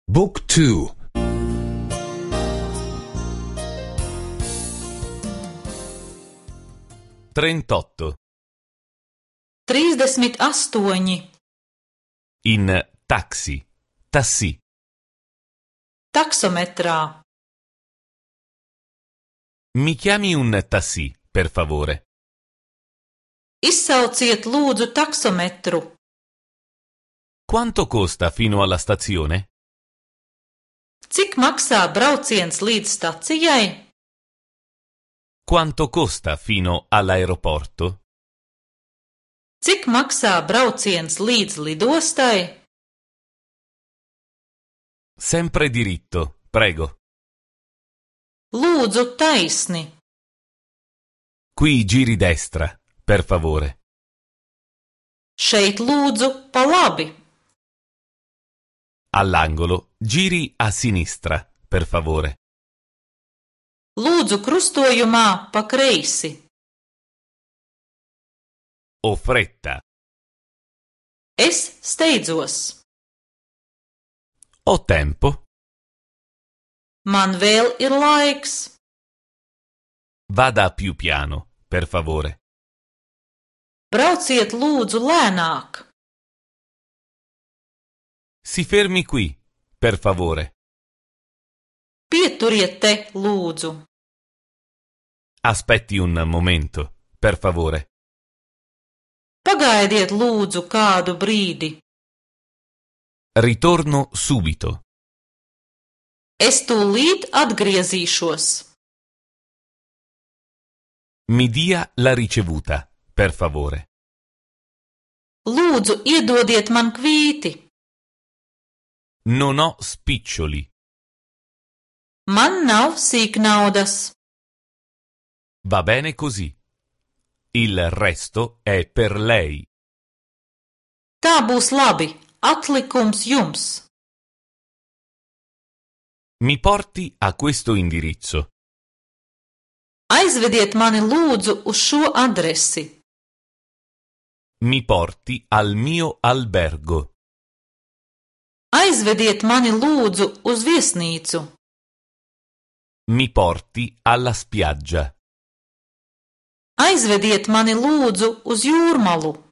Book 2. 38. 38. In taxi. Tassì. Taksometrā. Mi chiami un tassì, per favore. Izsauciet lūdzu taksometru. Quanto costa fino alla stazione? Cik maksā brauciens līdz stacijai? Quanto costa fino all'aeroporto? Cik maksā brauciens līdz lidostai? Sempre diritto, prego. Lūdzu taisni. Qui giri destra, per favore. Šeit lūdzu pa labi. All'angolo giri a sinistra, per favore. Lūdzu krustojumā pa kreisi. Ho fretta. Es steidzos. Ho tempo. Man vēl ir laiks. Vada più piano, per favore. Brauciet lūdzu lēnāk. Si fermi qui, per favore. Pieturiet te, lūdzu. Aspetti un momento, per favore. Pagaidiet lūdzu kādu brīdi. Ritorno subito. Es tūlīt atgriezīšos. Mi dia la ricevuta, per favore. Lūdzu, iedodiet man kvīti. Non ho spiccioli. Man nav sīknaudas. Va bene così. Il resto è per lei. Tā būs labi. Atlikums jums. Mi porti a questo indirizzo. Aizvediet mani lūdzu uz šo adresi. Mi porti al mio albergo. Aizvediet mani lūdzu uz viesnīcu. Mi porti alla spiaggia. Aizvediet mani lūdzu uz jūrmalu.